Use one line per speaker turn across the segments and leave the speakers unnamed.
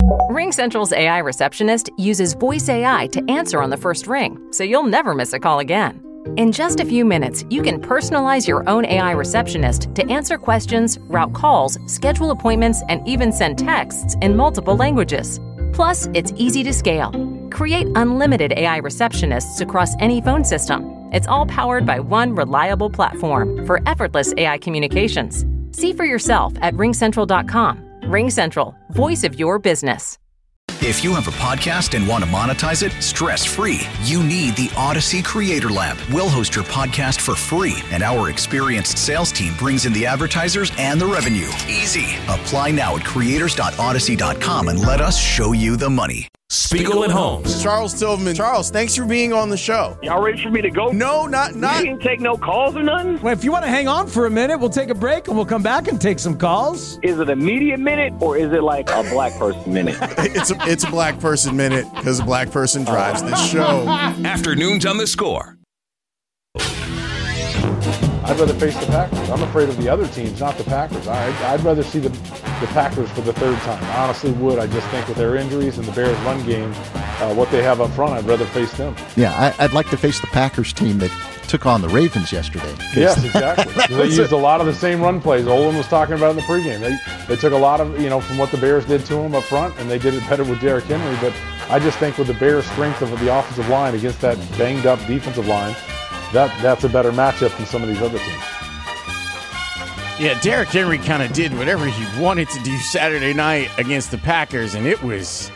RingCentral's AI receptionist uses voice AI to answer on the first ring, so you'll never miss a call again. In just a few minutes, you can personalize your own AI receptionist to answer questions, route calls, schedule appointments, and even send texts in multiple languages. Plus, it's easy to scale. Create unlimited AI receptionists across any phone system. It's all powered by one reliable platform for effortless AI communications. See for yourself at ringcentral.com. RingCentral, voice of your business.
If you have a podcast and want to monetize it stress-free, you need the Odyssey Creator Lab. We'll host your podcast for free, and our experienced sales team brings in the advertisers and the revenue. Easy. Apply now at creators.odyssey.com and let us show you the money.
Spiegel and Holmes.
Charles Tillman. Charles, thanks for being on the show.
Y'all ready for me to go?
No, not.
You didn't take no calls or nothing?
Well, if you want to hang on for a minute, we'll take a break and we'll come back and take some calls.
Is it a media minute or is it like a black person minute?
It's a black person minute because a black person drives this show.
Afternoons on The Score.
I'd rather face the Packers. I'm afraid of the other teams, not the Packers. I'd rather see the Packers for the third time. I honestly would. I just think with their injuries and the Bears' run game, what they have up front, I'd rather face them.
Yeah, I'd like to face the Packers team that took on the Ravens yesterday.
Yes, exactly. They used a lot of the same run plays. Olin was talking about in the pregame. They took a lot of, from what the Bears did to them up front, and they did it better with Derrick Henry. But I just think with the Bears' strength of the offensive line against that banged-up defensive line, that's a better matchup than some of these other teams.
Yeah, Derrick Henry kind of did whatever he wanted to do Saturday night against the Packers, and it was,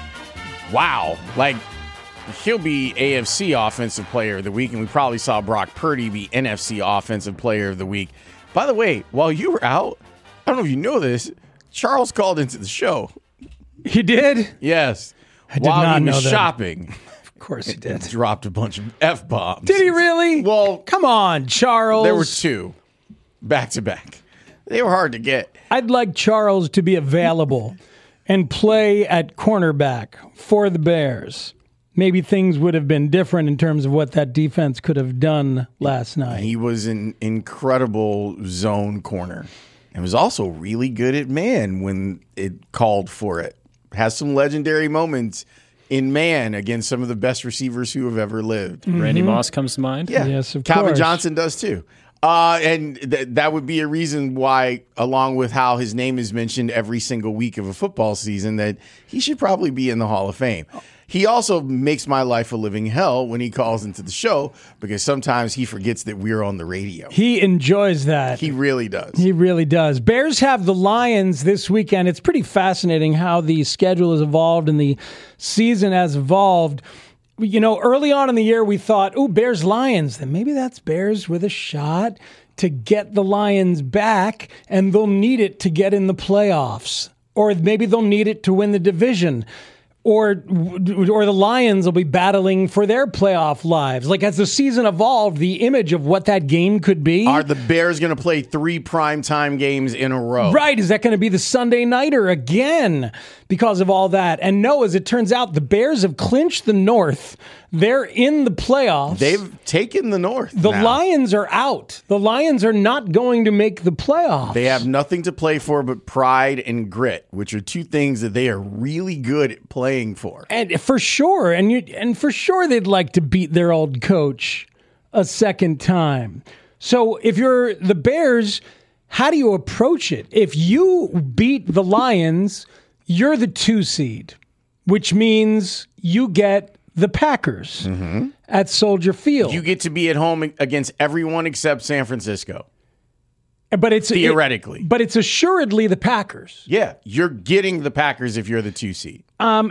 wow. Like, he'll be AFC Offensive Player of the Week, and we probably saw Brock Purdy be NFC Offensive Player of the Week. By the way, while you were out, I don't know if you know this, Charles called into the show.
He did?
Yes.
I did not know that.
While he was shopping.
Of course he did.
Dropped a bunch of F-bombs.
Did he really?
Well,
come on, Charles.
There were two, back to back. They were hard to get.
I'd like Charles to be available and play at cornerback for the Bears. Maybe things would have been different in terms of what that defense could have done last night.
He was an incredible zone corner and was also really good at man when it called for it. Has some legendary moments in man against some of the best receivers who have ever lived.
Mm-hmm. Randy Moss comes to mind.
Yeah.
Yes, of
Calvin
course.
Johnson does too. And that would be a reason why, along with how his name is mentioned every single week of a football season, that he should probably be in the Hall of Fame. He also makes my life a living hell when he calls into the show because sometimes he forgets that we're on the radio.
He enjoys that.
He really does.
He really does. Bears have the Lions this weekend. It's pretty fascinating how the schedule has evolved and the season has evolved. Early on in the year, we thought, Bears-Lions. Then maybe that's Bears with a shot to get the Lions back, and they'll need it to get in the playoffs. Or maybe they'll need it to win the division. Or the Lions will be battling for their playoff lives. Like, as the season evolved, the image of what that game could be.
Are the Bears going to play 3 primetime games in a row?
Right. Is that going to be the Sunday nighter again because of all that? And no, as it turns out, the Bears have clinched the North. They're in the playoffs.
They've taken the North.
The
now.
Lions are out. The Lions are not going to make the playoffs.
They have nothing to play for but pride and grit, which are two things that they are really good at playing for.
And for sure. And for sure they'd like to beat their old coach a second time. So if you're the Bears, how do you approach it? If you beat the Lions, you're the 2 seed, which means you get the Packers at Soldier Field.
You get to be at home against everyone except San Francisco.
But it's
theoretically.
But it's assuredly the Packers.
Yeah, you're getting the Packers if you're the 2 seed.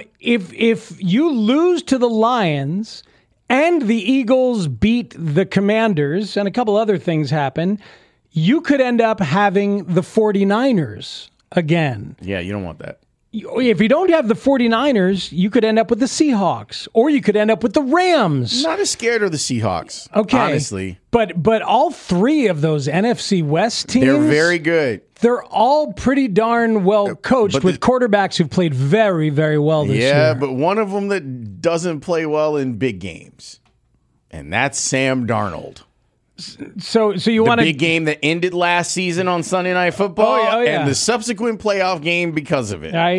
If you lose to the Lions and the Eagles beat the Commanders and a couple other things happen, you could end up having the 49ers again.
Yeah, you don't want that.
If you don't have the 49ers, you could end up with the Seahawks, or you could end up with the Rams.
Not as scared of the Seahawks, honestly.
But all 3 of those NFC West teams,
they're very good.
They're all pretty darn well coached with quarterbacks who've played very, very well this year.
Yeah, but one of them that doesn't play well in big games, and that's Sam Darnold.
So you want
the big game that ended last season on Sunday Night Football and the subsequent playoff game because of it.
I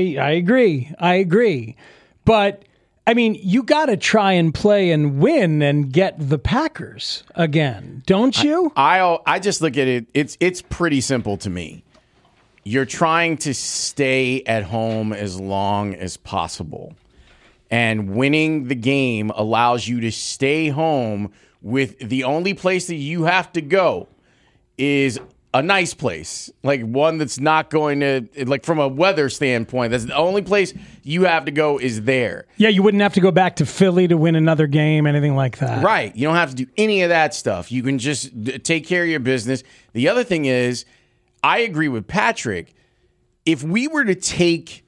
agree. But I mean, you got to try and play and win and get the Packers again, don't you?
I just look at it. It's pretty simple to me. You're trying to stay at home as long as possible. And winning the game allows you to stay home with the only place that you have to go is a nice place, like one that's not going to, like from a weather standpoint, that's the only place you have to go is there.
Yeah, you wouldn't have to go back to Philly to win another game, anything like that.
Right. You don't have to do any of that stuff. You can just take care of your business. The other thing is, I agree with Patrick. If we were to take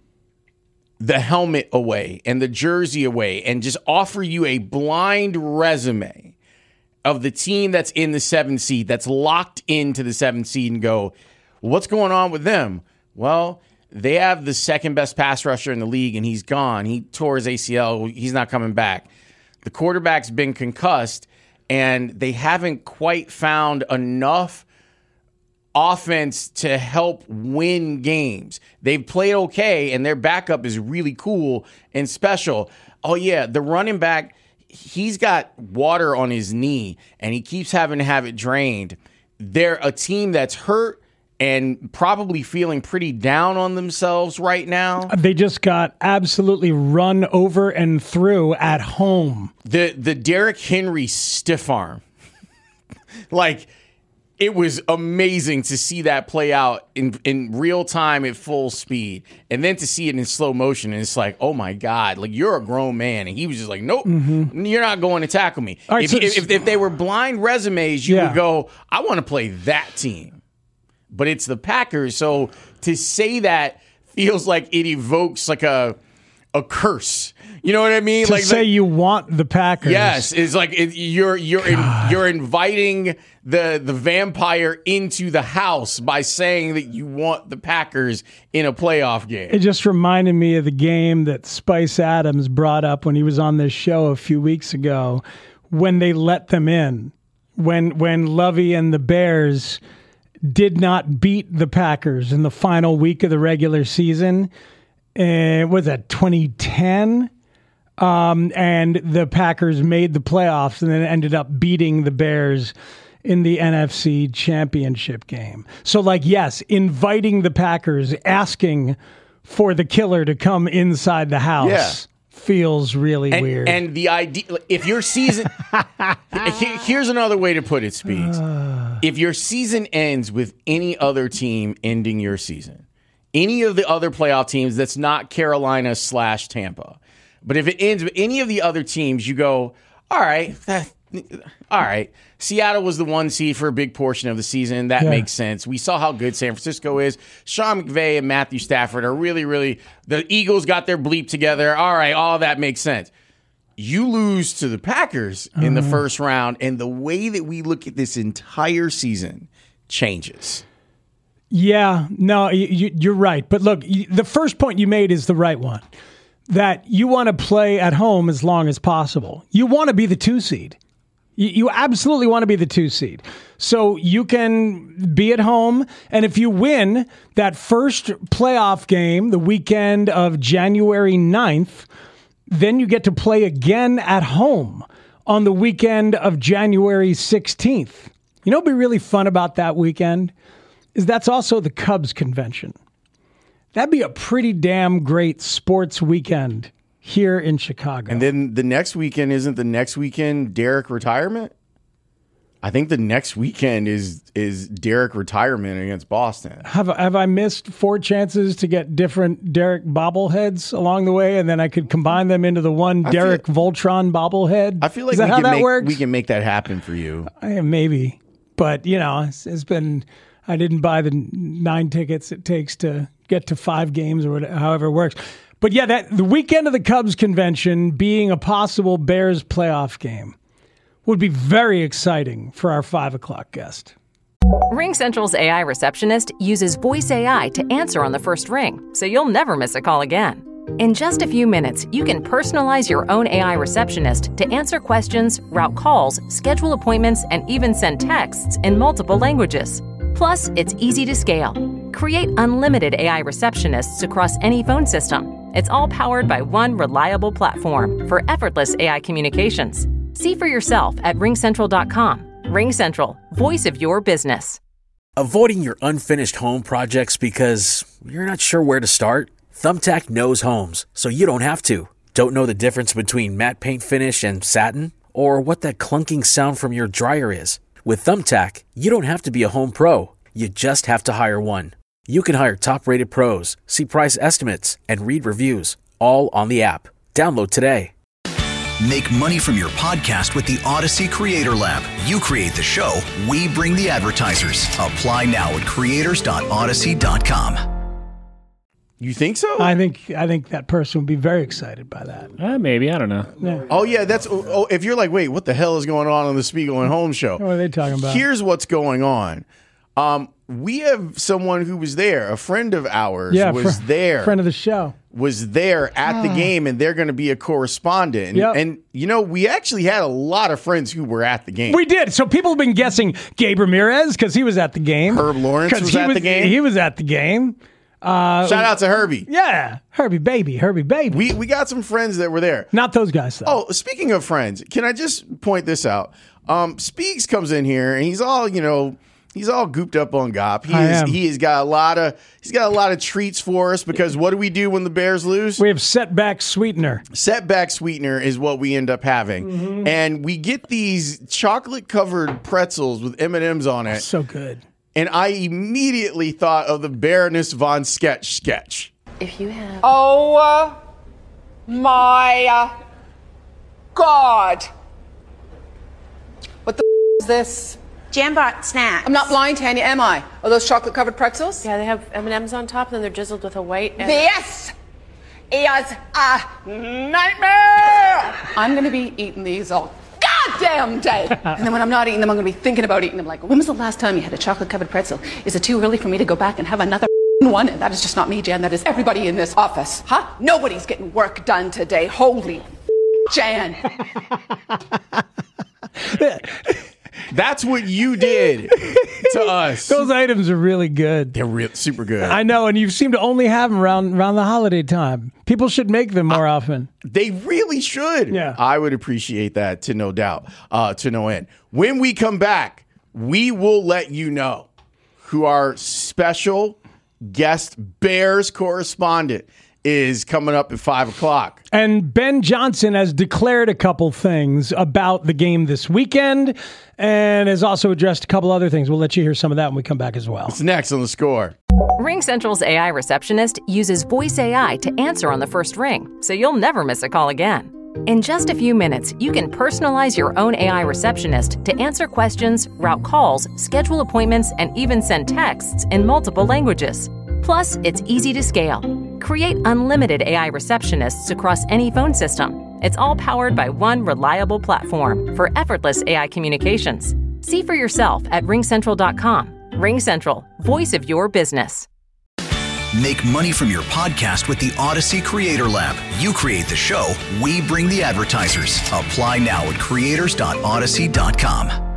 the helmet away and the jersey away and just offer you a blind resume of the team that's in the 7th seed, that's locked into the 7th seed, and go, what's going on with them? Well, they have the second best pass rusher in the league, and he's gone. He tore his ACL. He's not coming back. The quarterback's been concussed, and they haven't quite found enough offense to help win games. They've played okay, and their backup is really cool and special. Oh, yeah, the running back, he's got water on his knee, and he keeps having to have it drained. They're a team that's hurt and probably feeling pretty down on themselves right now.
They just got absolutely run over and through at home.
The Derrick Henry stiff arm. Like, it was amazing to see that play out in real time at full speed, and then to see it in slow motion, and it's like, oh my God, like, you're a grown man. And he was just like, nope, You're not going to tackle me.
Right,
if they were blind resumes, you would go, I want to play that team. But it's the Packers, so to say that feels like it evokes like a curse. You know what I mean?
To say you want the Packers.
Yes, it's like you're inviting the vampire into the house by saying that you want the Packers in a playoff game.
It just reminded me of the game that Spice Adams brought up when he was on this show a few weeks ago, when they let them in, when Lovey and the Bears did not beat the Packers in the final week of the regular season. Was that 2010? And the Packers made the playoffs and then ended up beating the Bears in the NFC Championship game. So, like, yes, inviting the Packers, asking for the killer to come inside the house feels really weird.
And the idea, if your season, here's another way to put it, Speeds. If your season ends with any other team ending your season, any of the other playoff teams that's not Carolina / Tampa, but if it ends with any of the other teams, you go, all right. Seattle was the 1 seed for a big portion of the season. That makes sense. We saw how good San Francisco is. Sean McVay and Matthew Stafford are really, really, the Eagles got their bleep together. All right, all that makes sense. You lose to the Packers in the first round, and the way that we look at this entire season changes.
Yeah, no, you're right. But look, the first point you made is the right one, that you want to play at home as long as possible. You want to be the 2 seed. You absolutely want to be the 2 seed. So you can be at home, and if you win that first playoff game the weekend of January 9th, then you get to play again at home on the weekend of January 16th. You know what would be really fun about that weekend is that's also the Cubs convention. That'd be a pretty damn great sports weekend here in Chicago.
And then the next weekend, isn't the next weekend Derek retirement? I think the next weekend is Derek retirement against Boston.
Have I missed 4 chances to get different Derek bobbleheads along the way, and then I could combine them into the one Derek Voltron bobblehead?
I feel like we can make that happen for you.
Maybe. But, you know, it's been... I didn't buy the 9 tickets it takes to get to 5 games or whatever, however it works. But yeah, the weekend of the Cubs convention being a possible Bears playoff game would be very exciting for our 5 o'clock guest.
RingCentral's AI receptionist uses voice AI to answer on the first ring, so you'll never miss a call again. In just a few minutes, you can personalize your own AI receptionist to answer questions, route calls, schedule appointments, and even send texts in multiple languages. Plus, it's easy to scale. Create unlimited AI receptionists across any phone system. It's all powered by one reliable platform for effortless AI communications. See for yourself at RingCentral.com. RingCentral, voice of your business.
Avoiding your unfinished home projects because you're not sure where to start? Thumbtack knows homes, so you don't have to. Don't know the difference between matte paint finish and satin? Or what that clunking sound from your dryer is? With Thumbtack, you don't have to be a home pro. You just have to hire one. You can hire top-rated pros, see price estimates, and read reviews, all on the app. Download today.
Make money from your podcast with the Odyssey Creator Lab. You create the show, we bring the advertisers. Apply now at creators.odyssey.com.
You think so?
I think that person would be very excited by that.
Maybe. I don't know.
Yeah.
Oh, yeah. That's if you're like, wait, what the hell is going on the Spiegel and Holmes show?
What are they talking about?
Here's what's going on. We have someone who was there. A friend of ours was there.
Friend of the show.
Was there at the game, and they're going to be a correspondent.
Yep.
And, you know, we actually had a lot of friends who were at the game.
We did. So people have been guessing Gabe Ramirez because he was at the game.
Herb Lawrence was at the game.
He was at the game.
Shout out to Herbie.
Yeah. Herbie baby.
We got some friends that were there.
Not those guys, though.
Oh, speaking of friends, can I just point this out? Speaks comes in here, and he's all, he's all gooped up on Gop. He's got a lot of treats for us because what do we do when the Bears lose?
We have setback sweetener.
Setback sweetener is what we end up having.
Mm-hmm.
And we get these chocolate covered pretzels with M&Ms on it.
So good.
And I immediately thought of the Baroness von sketch.
If you have...
Oh my God. What the is this?
Jambot snacks.
I'm not lying, Tanya, am I? Are those chocolate-covered pretzels?
Yeah, they have M&Ms on top, and then they're drizzled with a white...
This is a nightmare! I'm going to be eating these all goddamn day. And then when I'm not eating them, I'm going to be thinking about eating them. Like, when was the last time you had a chocolate-covered pretzel? Is it too early for me to go back and have another one? And that is just not me, Jan. That is everybody in this office. Huh? Nobody's getting work done today. Holy Jan.
That's what you did to us.
Those items are really good.
They're super good.
I know, and you seem to only have them around the holiday time. People should make them more often.
They really should.
Yeah.
I would appreciate that to no doubt, to no end. When we come back, we will let you know who our special guest Bears correspondent is coming up at 5 o'clock.
And Ben Johnson has declared a couple things about the game this weekend and has also addressed a couple other things. We'll let you hear some of that when we come back as well.
It's next on The Score.
RingCentral's AI receptionist uses voice AI to answer on the first ring, so you'll never miss a call again. In just a few minutes, you can personalize your own AI receptionist to answer questions, route calls, schedule appointments, and even send texts in multiple languages. Plus, it's easy to scale. Create unlimited AI receptionists across any phone system. It's all powered by one reliable platform for effortless AI communications. See for yourself at RingCentral.com. RingCentral, voice of your business.
Make money from your podcast with the Odyssey Creator Lab. You create the show, we bring the advertisers. Apply now at creators.odyssey.com.